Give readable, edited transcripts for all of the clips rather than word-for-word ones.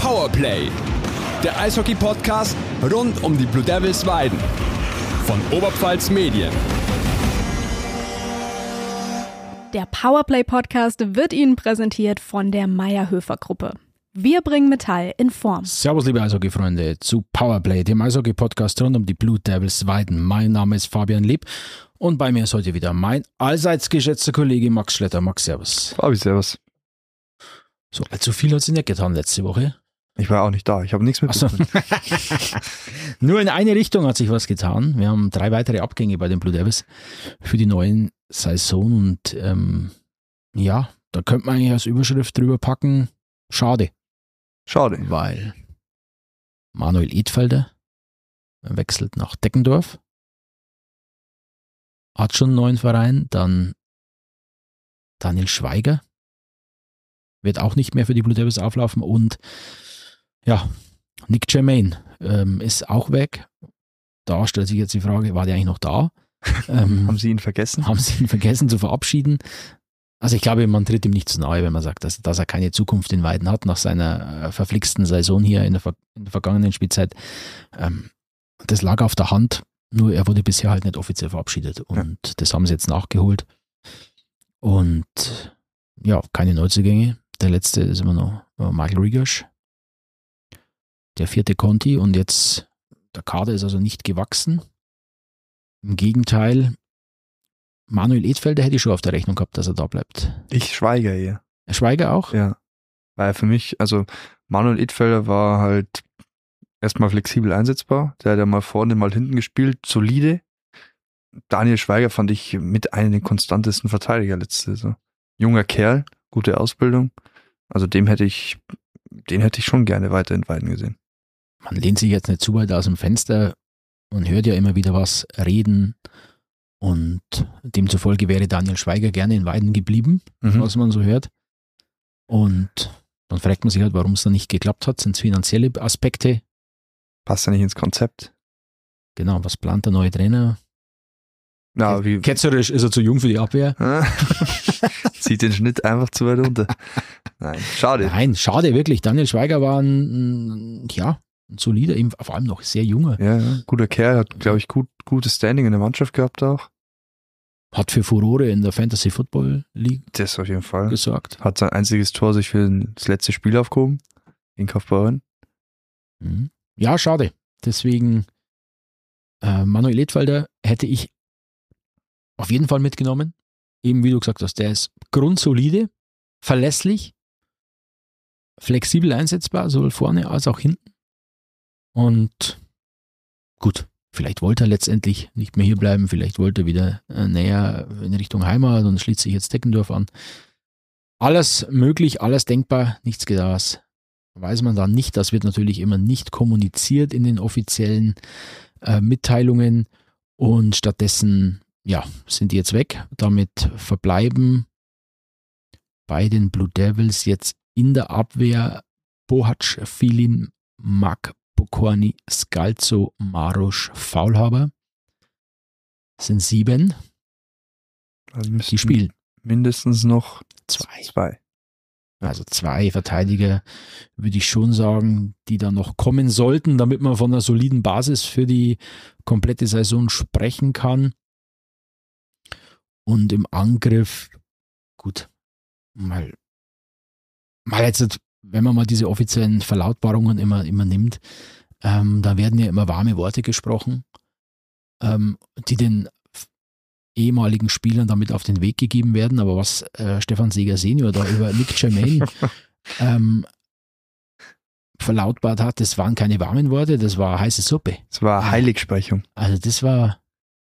Powerplay, der Eishockey-Podcast rund um die Blue Devils Weiden von Oberpfalz Medien. Der Powerplay-Podcast wird Ihnen präsentiert von der Mayr-Höfer-Gruppe. Wir bringen Metall in Form. Servus, liebe Eishockey-Freunde, zu Powerplay, dem Eishockey-Podcast rund um die Blue Devils Weiden. Mein Name ist Fabian Lieb und bei mir ist heute wieder mein allseits geschätzter Kollege Max Schletter. Max, servus. Fabi, servus. So, allzu viel hat sich nicht getan letzte Woche. Ich war auch nicht da, ich habe nichts mitbekommen. Nur in eine Richtung hat sich was getan. Wir haben 3 weitere Abgänge bei den Blue Devils für die neuen Saison und ja, da könnte man eigentlich als Überschrift drüber packen, schade. Schade. Weil Manuel Edfelder wechselt nach Deckendorf, hat schon einen neuen Verein, dann Daniel Schweiger wird auch nicht mehr für die Blue Devils auflaufen und ja, Nick Germain ist auch weg. Da stellt sich jetzt die Frage, war der eigentlich noch da? Haben Sie ihn vergessen? Haben Sie ihn vergessen zu verabschieden? Also ich glaube, man tritt ihm nicht zu nahe, wenn man sagt, dass er keine Zukunft in Weiden hat nach seiner verflixten Saison hier in der vergangenen Spielzeit. Das lag auf der Hand, nur er wurde bisher halt nicht offiziell verabschiedet und das haben sie jetzt nachgeholt. Und ja, keine Neuzugänge. Der letzte ist immer noch Michael Rigosch, der 4. Conti und jetzt, der Kader ist also nicht gewachsen. Im Gegenteil, Manuel Edfelder hätte ich schon auf der Rechnung gehabt, dass er da bleibt. Ich Schweiger eher. Schweiger auch? Ja, weil für mich, also Manuel Edfelder war halt erstmal flexibel einsetzbar. Der hat ja mal vorne, mal hinten gespielt, solide. Daniel Schweiger fand ich mit einem der konstantesten Verteidiger letzte Saison. Junger Kerl, gute Ausbildung. Also den hätte ich schon gerne weiter in Weiden gesehen. Man lehnt sich jetzt nicht zu weit aus dem Fenster und hört ja immer wieder was reden und demzufolge wäre Daniel Schweiger gerne in Weiden geblieben, was man so hört. Und dann fragt man sich halt, warum es dann nicht geklappt hat. Sind es finanzielle Aspekte? Passt ja nicht ins Konzept. Genau, was plant der neue Trainer? Na, wie ketzerisch ist er zu jung für die Abwehr. Zieht den Schnitt einfach zu weit runter. Nein, schade. Nein, schade, wirklich. Daniel Schweiger war ein solider, eben vor allem noch sehr junger. Ja, guter Kerl, hat, glaube ich, gutes Standing in der Mannschaft gehabt auch. Hat für Furore in der Fantasy Football League das auf jeden Fall gesorgt. Hat sein einziges Tor sich für das letzte Spiel aufgehoben in Kaufbeuren. Ja, schade. Deswegen Manuel Edfelder hätte ich auf jeden Fall mitgenommen. Eben wie du gesagt hast, der ist grundsolide, verlässlich, flexibel einsetzbar, sowohl vorne als auch hinten. Und gut, vielleicht wollte er letztendlich nicht mehr hier bleiben, vielleicht wollte er wieder näher in Richtung Heimat und schließt sich jetzt Deckendorf an. Alles möglich, alles denkbar, nichts getas. Weiß man dann nicht, das wird natürlich immer nicht kommuniziert in den offiziellen Mitteilungen und stattdessen sind die jetzt weg. Damit verbleiben bei den Blue Devils jetzt in der Abwehr Bohac, Filin, Mak, Pokorny, Scalzo, Marosch, Faulhaber. Das sind 7. Also die spielen. Mindestens noch 2. Also 2 Verteidiger, würde ich schon sagen, die da noch kommen sollten, damit man von einer soliden Basis für die komplette Saison sprechen kann. Und im Angriff, gut, mal jetzt, wenn man mal diese offiziellen Verlautbarungen immer nimmt, da werden ja immer warme Worte gesprochen, die den ehemaligen Spielern damit auf den Weg gegeben werden. Aber was Stefan Seeger Senior da über Nick Germain verlautbart hat, das waren keine warmen Worte, das war heiße Suppe. Das war Heiligsprechung. Also das war...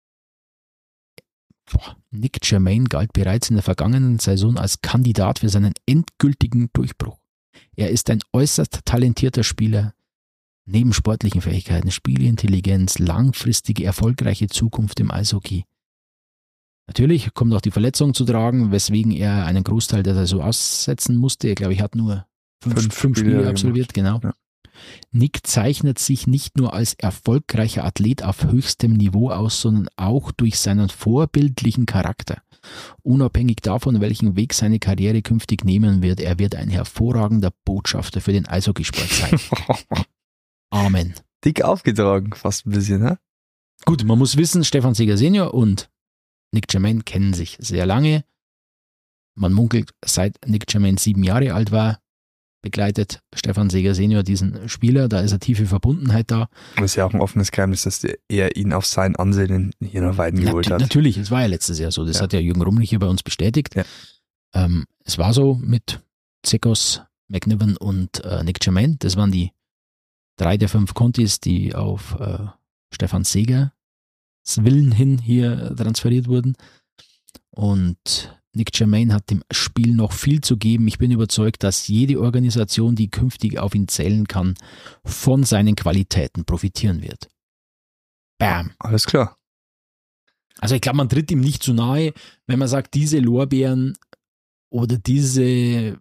Nick Germain galt bereits in der vergangenen Saison als Kandidat für seinen endgültigen Durchbruch. Er ist ein äußerst talentierter Spieler, neben sportlichen Fähigkeiten, Spielintelligenz, langfristige, erfolgreiche Zukunft im Eishockey. Natürlich kommt auch die Verletzung zu tragen, weswegen er einen Großteil der Saison aussetzen musste. Ich glaube, ich hat nur 5 Spiele absolviert, genau. Ja. Nick zeichnet sich nicht nur als erfolgreicher Athlet auf höchstem Niveau aus, sondern auch durch seinen vorbildlichen Charakter. Unabhängig davon, welchen Weg seine Karriere künftig nehmen wird, er wird ein hervorragender Botschafter für den Eishockeysport sein. Amen. Dick aufgetragen, fast ein bisschen, ne? Gut, man muss wissen, Stefan Seeger Senior und Nick Germain kennen sich sehr lange. Man munkelt, seit Nick Germain 7 Jahre alt war, begleitet Stefan Seeger Senior diesen Spieler. Da ist eine tiefe Verbundenheit da. Das ist ja auch ein offenes Geheimnis, dass er ihn auf sein Ansehen hier nach Weiden geholt hat. Natürlich, es war ja letztes Jahr so. Das hat ja Jürgen Rumlich hier bei uns bestätigt. Ja. Es war so mit Zekos, McNiven und Nick Germain. Das waren die 3 der 5 Contis, die auf Stefan Seegers Willen hin hier transferiert wurden. Und Nick Germain hat dem Spiel noch viel zu geben. Ich bin überzeugt, dass jede Organisation, die künftig auf ihn zählen kann, von seinen Qualitäten profitieren wird. Bam. Alles klar. Also ich glaube, man tritt ihm nicht zu nahe, wenn man sagt, diese Lorbeeren oder dieses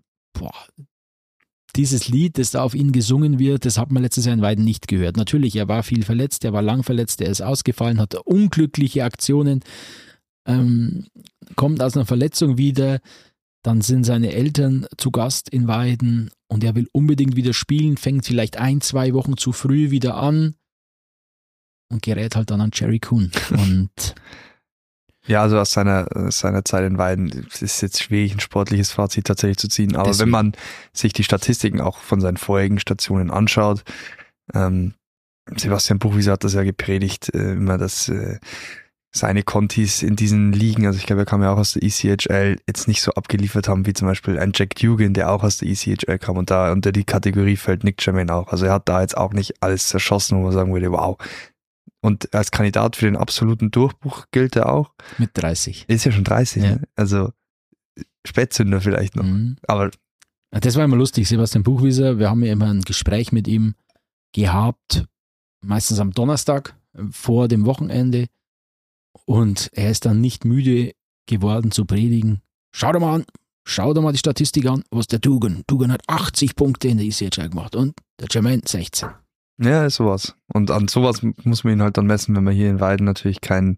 Lied, das da auf ihn gesungen wird, das hat man letztes Jahr in Weiden nicht gehört. Natürlich, er war viel verletzt, er war lang verletzt, er ist ausgefallen, hat unglückliche Aktionen, kommt aus einer Verletzung wieder, dann sind seine Eltern zu Gast in Weiden und er will unbedingt wieder spielen, fängt vielleicht 1-2 Wochen zu früh wieder an und gerät halt dann an Jerry Kuhn. Und ja, also aus seiner Zeit in Weiden ist jetzt schwierig, ein sportliches Fazit tatsächlich zu ziehen. Aber wenn man sich die Statistiken auch von seinen vorherigen Stationen anschaut, Sebastian Buchwieser hat das ja gepredigt, immer, dass seine Contis in diesen Ligen, also ich glaube, er kam ja auch aus der ECHL, jetzt nicht so abgeliefert haben, wie zum Beispiel ein Jack Dugan, der auch aus der ECHL kam und da unter die Kategorie fällt Nick Germain auch. Also er hat da jetzt auch nicht alles zerschossen, wo man sagen würde, wow. Und als Kandidat für den absoluten Durchbruch gilt er auch. Mit 30. Ist ja schon 30, ja. Ne? Also Spätzünder vielleicht noch. Mhm. Aber das war immer lustig, Sebastian Buchwieser, wir haben ja immer ein Gespräch mit ihm gehabt, meistens am Donnerstag vor dem Wochenende, und er ist dann nicht müde geworden zu predigen. Schau dir mal die Statistik an, was der Dugan hat 80 Punkte in der ECHL gemacht und der Germain 16. ja, ist sowas. Und an sowas muss man ihn halt dann messen, wenn man hier in Weiden natürlich kein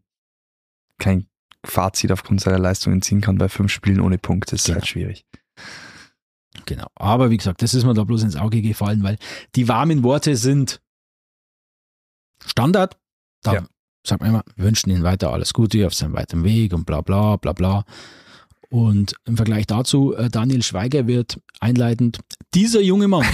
Fazit aufgrund seiner Leistungen ziehen kann bei 5 Spielen ohne Punkt. Das ist halt schwierig. Genau. Aber wie gesagt, das ist mir da bloß ins Auge gefallen, weil die warmen Worte sind Standard. Da sagt man immer, wir wünschen ihm weiter alles Gute auf seinem weiteren Weg und bla bla bla bla. Und im Vergleich dazu, Daniel Schweiger wird einleitend, dieser junge Mann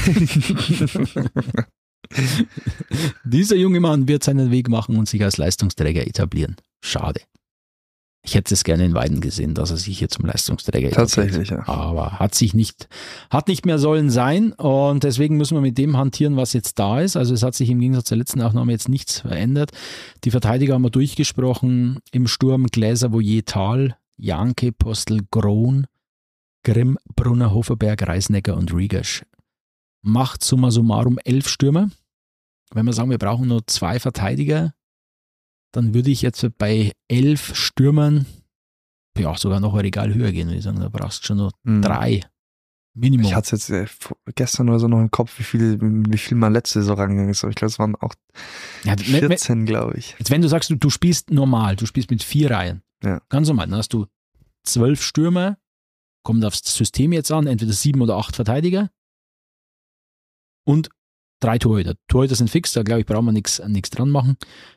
wird seinen Weg machen und sich als Leistungsträger etablieren. Schade. Ich hätte es gerne in Weiden gesehen, dass er sich hier zum Leistungsträger etabliert. Tatsächlich, ja. Aber hat nicht mehr sollen sein, und deswegen müssen wir mit dem hantieren, was jetzt da ist. Also es hat sich im Gegensatz zur letzten Aufnahme jetzt nichts verändert. Die Verteidiger haben wir durchgesprochen. Im Sturm Gläser, Voyer, Thal, Janke, Postel, Grohn, Grimm, Brunner, Hoferberg, Reisnecker und Rigasch. Macht summa summarum 11 Stürmer. Wenn wir sagen, wir brauchen nur 2 Verteidiger, dann würde ich jetzt bei 11 Stürmern sogar noch ein Regal höher gehen, würde ich sagen. Da brauchst du schon nur 3 Minimum. Ich hatte jetzt gestern oder so noch im Kopf, wie viel mal letzte Saison rangegangen ist. Aber ich glaube, es waren auch 14, glaube ich. Jetzt, wenn du sagst, du spielst normal, du spielst mit 4 Reihen. Ja. Ganz normal. Dann hast du 12 Stürmer, kommt aufs System jetzt an, entweder 7 oder 8 Verteidiger und 3 Torhüter. Torhüter sind fix, da glaube ich, brauchen wir nichts dran machen.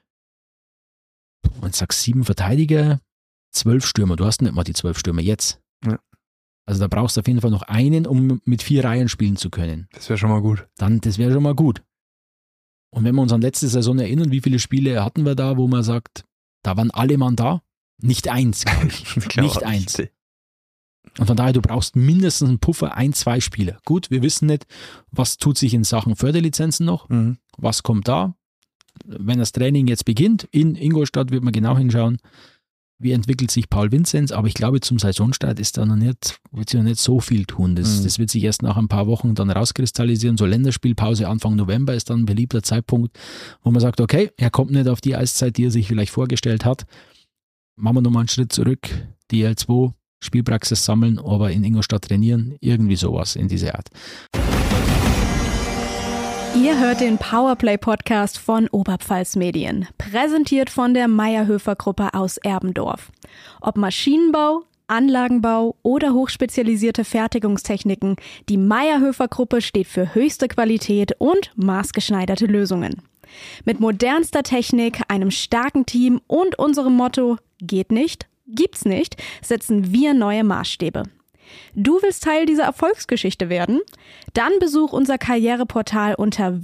Und sagst 7 Verteidiger, 12 Stürmer. Du hast nicht mal die 12 Stürmer jetzt. Ja. Also da brauchst du auf jeden Fall noch einen, um mit 4 Reihen spielen zu können. Das wäre schon mal gut. Das wäre schon mal gut. Und wenn wir uns an letzte Saison erinnern, wie viele Spiele hatten wir da, wo man sagt, da waren alle Mann da? Nicht eins, glaube ich. Nicht eins. Und von daher, du brauchst mindestens einen Puffer, 1-2 Spieler. Gut, wir wissen nicht, was tut sich in Sachen Förderlizenzen noch, was kommt da. Wenn das Training jetzt beginnt, in Ingolstadt wird man genau hinschauen, wie entwickelt sich Paul Vinzenz, aber ich glaube, zum Saisonstart wird sich noch nicht so viel tun. Das wird sich erst nach ein paar Wochen dann rauskristallisieren. So Länderspielpause Anfang November ist dann ein beliebter Zeitpunkt, wo man sagt, okay, er kommt nicht auf die Eiszeit, die er sich vielleicht vorgestellt hat. Machen wir nochmal einen Schritt zurück, DL2, Spielpraxis sammeln, aber in Ingolstadt trainieren, irgendwie sowas in diese Art. Ihr hört den Powerplay-Podcast von Oberpfalz Medien, präsentiert von der Mayr-Höfer-Gruppe aus Erbendorf. Ob Maschinenbau, Anlagenbau oder hochspezialisierte Fertigungstechniken, die Mayr-Höfer-Gruppe steht für höchste Qualität und maßgeschneiderte Lösungen. Mit modernster Technik, einem starken Team und unserem Motto „Geht nicht, gibt's nicht" setzen wir neue Maßstäbe. Du willst Teil dieser Erfolgsgeschichte werden? Dann besuch unser Karriereportal unter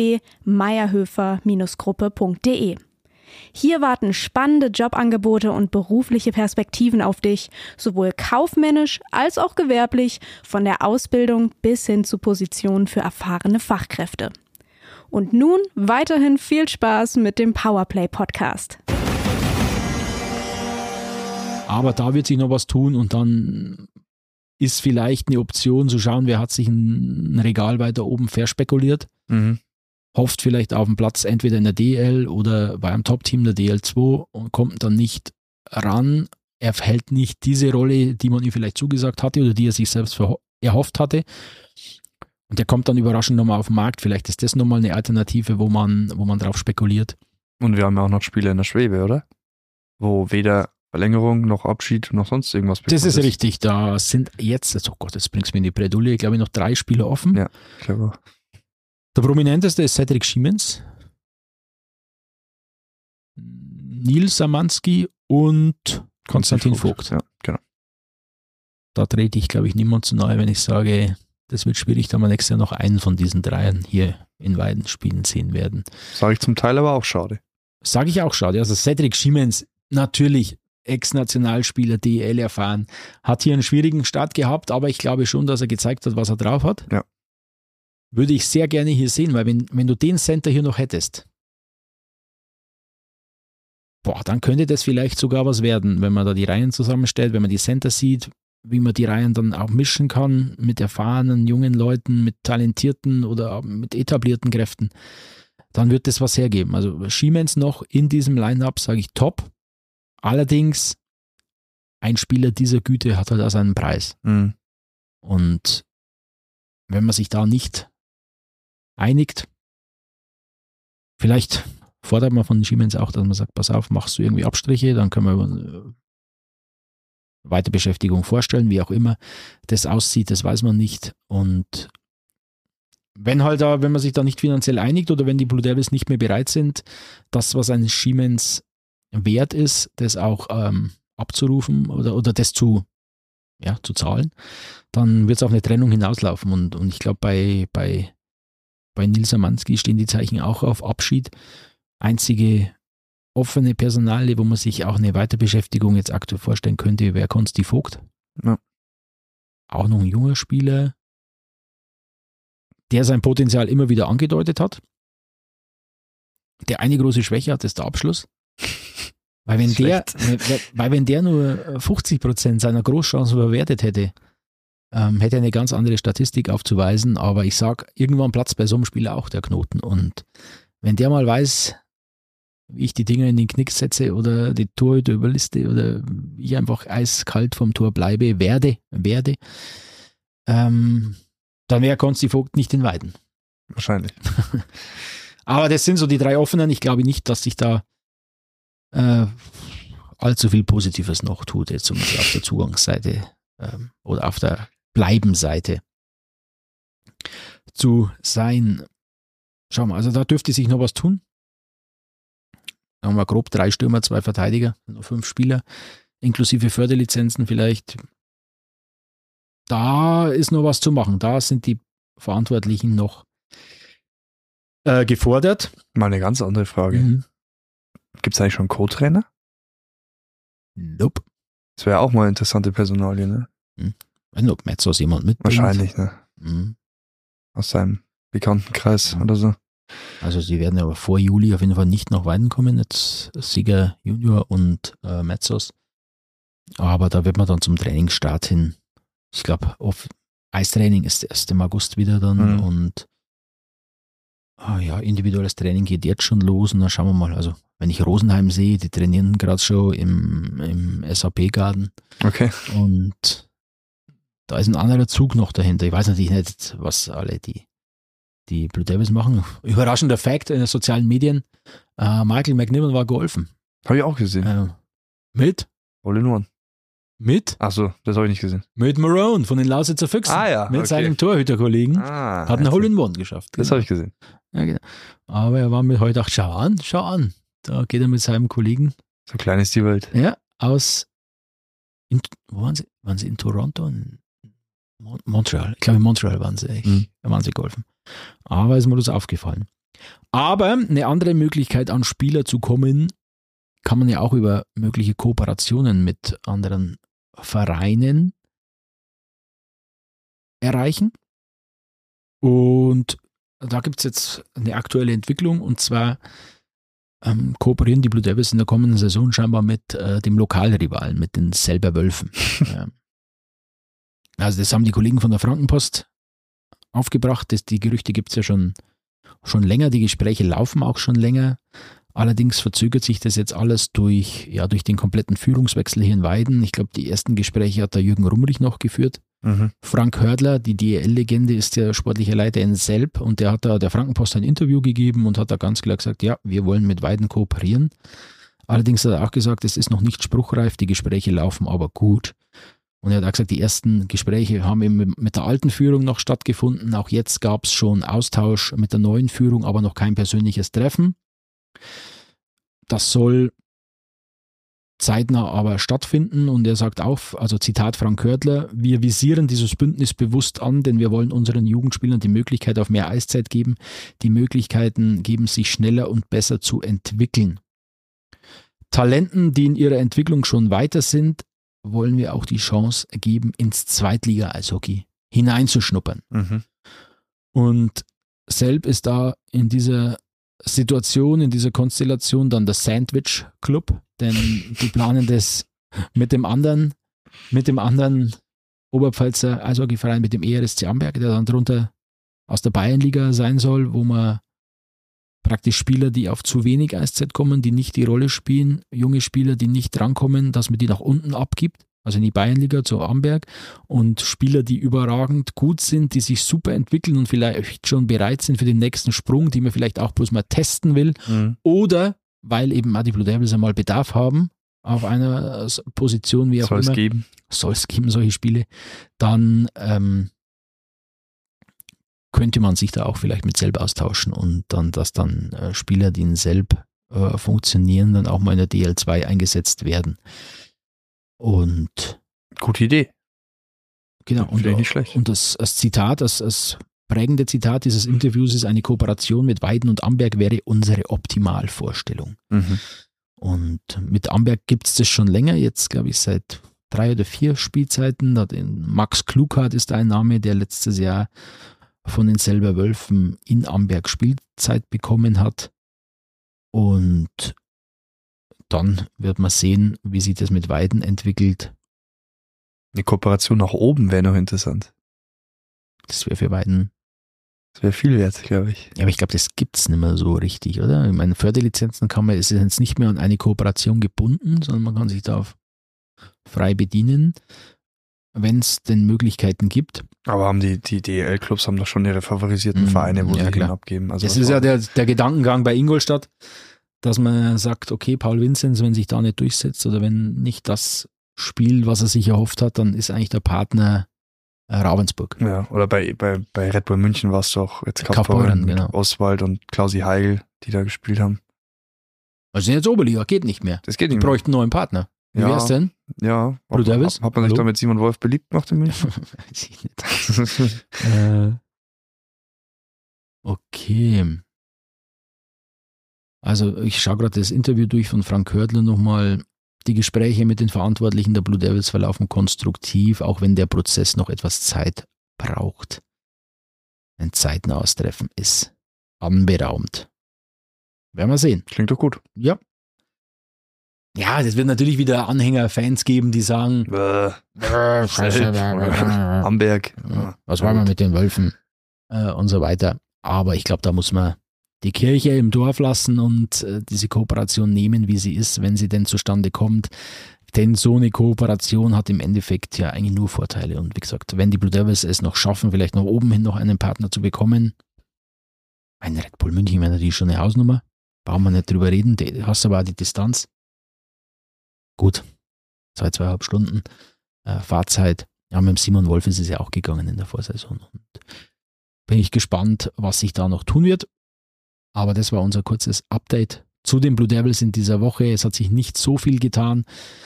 www.mayrhöfer-gruppe.de. Hier warten spannende Jobangebote und berufliche Perspektiven auf dich, sowohl kaufmännisch als auch gewerblich, von der Ausbildung bis hin zu Positionen für erfahrene Fachkräfte. Und nun weiterhin viel Spaß mit dem Powerplay-Podcast. Aber da wird sich noch was tun und dann ist vielleicht eine Option zu schauen, wer hat sich ein Regal weiter oben verspekuliert, hofft vielleicht auf einen Platz entweder in der DL oder bei einem Top-Team der DL2 und kommt dann nicht ran. Er hält nicht diese Rolle, die man ihm vielleicht zugesagt hatte oder die er sich selbst erhofft hatte. Und der kommt dann überraschend nochmal auf den Markt. Vielleicht ist das nochmal eine Alternative, wo man drauf spekuliert. Und wir haben ja auch noch Spiele in der Schwebe, oder? Wo weder Verlängerung noch Abschied noch sonst irgendwas bekommt. Das ist richtig. Da sind jetzt, oh Gott, jetzt bringst du mir in die Bredouille, glaube ich, noch 3 Spieler offen. Ja, ich glaube auch. Der prominenteste ist Cedric Schiemens, Nils Samanski und Konstantin Vogt. Ja, genau. Da trete ich, glaube ich, niemand zu nahe, wenn ich sage, das wird schwierig, da wir nächstes Jahr noch einen von diesen 3 hier in Weiden spielen sehen werden. Sage ich zum Teil aber auch schade. Sage ich auch schade. Also Cedric Schiemens, natürlich Ex-Nationalspieler, DEL erfahren, hat hier einen schwierigen Start gehabt, aber ich glaube schon, dass er gezeigt hat, was er drauf hat. Ja. Würde ich sehr gerne hier sehen, weil wenn du den Center hier noch hättest, dann könnte das vielleicht sogar was werden, wenn man da die Reihen zusammenstellt, wenn man die Center sieht, wie man die Reihen dann auch mischen kann mit erfahrenen jungen Leuten, mit talentierten oder mit etablierten Kräften, dann wird das was hergeben. Also Schiemens noch in diesem Line-Up, sage ich, top. Allerdings, ein Spieler dieser Güte hat halt auch seinen Preis. Mhm. Und wenn man sich da nicht einigt, vielleicht fordert man von Schiemens auch, dass man sagt, pass auf, machst du irgendwie Abstriche, dann können wir Weiterbeschäftigung vorstellen, wie auch immer das aussieht, das weiß man nicht. Und wenn man sich da nicht finanziell einigt oder wenn die Blue Devils nicht mehr bereit sind, das, was ein Schiemens wert ist, das auch abzurufen oder das zu zahlen, dann wird es auf eine Trennung hinauslaufen. Und ich glaube, bei Nils Samanski stehen die Zeichen auch auf Abschied. Einzige offene Personalie, wo man sich auch eine Weiterbeschäftigung jetzt aktuell vorstellen könnte, wäre Konsti Vogt. Ja. Auch noch ein junger Spieler, der sein Potenzial immer wieder angedeutet hat. Der eine große Schwäche hat, ist der Abschluss. Weil wenn der nur 50% seiner Großchancen verwertet hätte, hätte er eine ganz andere Statistik aufzuweisen. Aber ich sage, irgendwann platzt bei so einem Spieler auch der Knoten. Und wenn der mal weiß, wie ich die Dinger in den Knick setze oder die Torhüter überliste oder ich einfach eiskalt vom Tor bleibe, werde, dann wäre Konsti Vogt nicht in Weiden. Wahrscheinlich. Aber das sind so die 3 offenen. Ich glaube nicht, dass sich da allzu viel Positives noch tut, jetzt zum Beispiel auf der Zugangsseite oder auf der Bleibenseite zu sein. Schauen wir, also da dürfte sich noch was tun. Da haben wir grob 3 Stürmer, 2 Verteidiger, noch 5 Spieler, inklusive Förderlizenzen vielleicht. Da ist noch was zu machen. Da sind die Verantwortlichen noch gefordert. Mal eine ganz andere Frage. Gibt es eigentlich schon Co-Trainer? Nope. Das wäre auch mal eine interessante Personalie, ne? Weiß nicht, ob Metzos jemand mitbringt. Wahrscheinlich, ne? Aus seinem Bekanntenkreis oder so. Also sie werden aber vor Juli auf jeden Fall nicht nach Weiden kommen, jetzt Sieger Junior und Metzos. Aber da wird man dann zum Trainingsstart hin, ich glaube, Eistraining ist erst im August wieder dann und individuelles Training geht jetzt schon los und dann schauen wir mal. Also wenn ich Rosenheim sehe, die trainieren gerade schon im SAP-Garten. Okay. Und da ist ein anderer Zug noch dahinter. Ich weiß natürlich nicht, was alle die die Blue Devils machen. Überraschender Fact in den sozialen Medien, Michael McNiven war geholfen. Habe ich auch gesehen. Mit? All in one. Mit? Achso, das habe ich nicht gesehen. Mit Marone von den Lausitzer Füchsen. Mit seinem Torhüterkollegen. Hat einen Hole-in-One geschafft. Das habe ich gesehen. Ja, genau. Aber er war mit heute auch, schau an. Da geht er mit seinem Kollegen. So klein ist die Welt. Ja, wo waren sie? Waren sie in Toronto? In Montreal. Ich glaube, in Montreal waren sie. Da waren sie geholfen. Aber ist mir das aufgefallen. Aber eine andere Möglichkeit, an Spieler zu kommen, kann man ja auch über mögliche Kooperationen mit anderen Vereinen erreichen. Und da gibt es jetzt eine aktuelle Entwicklung, und zwar kooperieren die Blue Devils in der kommenden Saison scheinbar mit dem Lokalrivalen, mit den Selber Wölfen. Also das haben die Kollegen von der Frankenpost aufgebracht. Die Gerüchte gibt es ja schon länger, die Gespräche laufen auch schon länger. Allerdings verzögert sich das jetzt alles durch den kompletten Führungswechsel hier in Weiden. Ich glaube, die ersten Gespräche hat der Jürgen Rumrich noch geführt. Frank Hördler, die DEL-Legende, ist der sportliche Leiter in Selb, und der hat da der Frankenpost ein Interview gegeben und hat da ganz klar gesagt, ja, wir wollen mit Weiden kooperieren. Allerdings hat er auch gesagt, es ist noch nicht spruchreif, die Gespräche laufen aber gut. Und er hat auch gesagt, die ersten Gespräche haben eben mit der alten Führung noch stattgefunden. Auch jetzt gab es schon Austausch mit der neuen Führung, aber noch kein persönliches Treffen. Das soll zeitnah aber stattfinden, und er sagt auch, also Zitat Frank Hördler, wir visieren dieses Bündnis bewusst an, denn wir wollen unseren Jugendspielern die Möglichkeit auf mehr Eiszeit geben. Die Möglichkeiten geben, sich schneller und besser zu entwickeln. Talenten, die in ihrer Entwicklung schon weiter sind, wollen wir auch die Chance geben, ins Zweitliga-Eishockey hineinzuschnuppern. Und Selb ist da in dieser Situation, in dieser Konstellation dann der Sandwich Club, denn die planen das mit dem anderen Oberpfälzer Eishockeyverein, mit dem ERSC Amberg, der dann drunter aus der Bayernliga sein soll, wo man praktisch Spieler, die auf zu wenig Eiszeit kommen, die nicht die Rolle spielen, junge Spieler, die nicht drankommen, dass man die nach unten abgibt, also in die Bayernliga zu Amberg, und Spieler, die überragend gut sind, die sich super entwickeln und vielleicht schon bereit sind für den nächsten Sprung, die man vielleicht auch bloß mal testen will, oder weil eben auch die Blue Devils einmal Bedarf haben auf einer Position, wie auch immer. Soll es geben, solche Spiele. Dann könnte man sich da auch vielleicht mit Selb austauschen, und dass dann Spieler, die in Selb funktionieren, dann auch mal in der DL2 eingesetzt werden. Und gute Idee. Genau. Und nicht schlecht. Und das Zitat, das prägende Zitat dieses Interviews ist: Eine Kooperation mit Weiden und Amberg wäre unsere Optimalvorstellung. Und mit Amberg gibt es das schon länger, jetzt glaube ich seit 3 oder 4 Spielzeiten. Max Klughardt ist ein Name, der letztes Jahr von den Selber Wölfen in Amberg Spielzeit bekommen hat. Und dann wird man sehen, wie sich das mit Weiden entwickelt. Eine Kooperation nach oben wäre noch interessant. Das wäre für Weiden. Das wäre viel wert, glaube ich. Ja, aber ich glaube, das gibt es nicht mehr so richtig, oder? Ich meine, Förderlizenzen ist jetzt nicht mehr an eine Kooperation gebunden, sondern man kann sich da frei bedienen, wenn es denn Möglichkeiten gibt. Aber haben die DEL-Clubs haben doch schon ihre favorisierten Vereine, wo sie den abgeben. Also das ist ja der Gedankengang bei Ingolstadt, dass man sagt, okay, Paul Vinzenz, wenn sich da nicht durchsetzt oder wenn nicht das spielt, was er sich erhofft hat, dann ist eigentlich der Partner Ravensburg. Ja, oder bei Red Bull München war es doch jetzt Kaufbeuren, genau. Oswald und Klausi Heigl, die da gespielt haben. Also sind jetzt Oberliga, geht nicht mehr. Das geht nicht mehr. Die bräuchten einen neuen Partner. Wie wär's denn? Ja. Blue Devils? Hat man sich da mit Simon Wolf beliebt gemacht in München? Weiß ich nicht. Okay. Also ich schaue gerade das Interview durch von Frank Hördler nochmal. Die Gespräche mit den Verantwortlichen der Blue Devils verlaufen konstruktiv, auch wenn der Prozess noch etwas Zeit braucht. Ein zeitnahes Treffen ist anberaumt. Werden wir sehen. Klingt doch gut. Ja. Ja, das wird natürlich wieder Anhänger, Fans geben, die sagen, Amberg. Was wollen wir mit den Wölfen und so weiter. Aber ich glaube, da muss man die Kirche im Dorf lassen und diese Kooperation nehmen, wie sie ist, wenn sie denn zustande kommt. Denn so eine Kooperation hat im Endeffekt ja eigentlich nur Vorteile. Und wie gesagt, wenn die Blue Devils es noch schaffen, vielleicht nach oben hin noch einen Partner zu bekommen, Ein Red Bull München wäre natürlich schon eine Hausnummer. Brauchen wir nicht drüber reden. Du hast aber auch die Distanz. Gut, 2,5 Stunden Fahrzeit. Ja, mit dem Simon Wolf ist es ja auch gegangen in der Vorsaison. Und bin ich gespannt, was sich da noch tun wird. Aber das war unser kurzes Update zu den Blue Devils in dieser Woche. Es hat sich nicht so viel getan.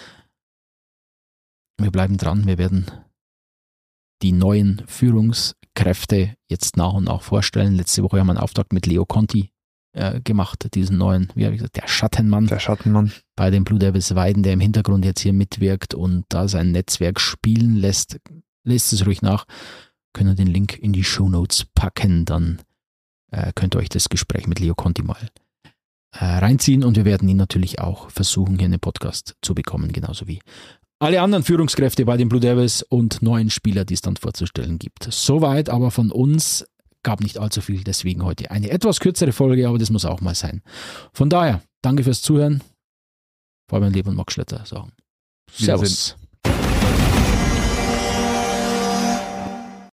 Wir bleiben dran. Wir werden die neuen Führungskräfte jetzt nach und nach vorstellen. Letzte Woche haben wir einen Auftakt mit Leo Conti gemacht, diesen neuen, wie habe ich gesagt, der Schattenmann bei den Blue Devils Weiden, der im Hintergrund jetzt hier mitwirkt und da sein Netzwerk spielen lässt. Lest es ruhig nach. Könnt ihr den Link in die Shownotes packen, dann könnt ihr euch das Gespräch mit Leo Conti mal reinziehen und wir werden ihn natürlich auch versuchen, hier in den Podcast zu bekommen, genauso wie alle anderen Führungskräfte bei den Blue Devils und neuen Spieler, die es dann vorzustellen gibt. Soweit aber von uns, gab nicht allzu viel, deswegen heute eine etwas kürzere Folge, aber das muss auch mal sein. Von daher, danke fürs Zuhören. Fabian Leb und Max Schletter sagen Servus.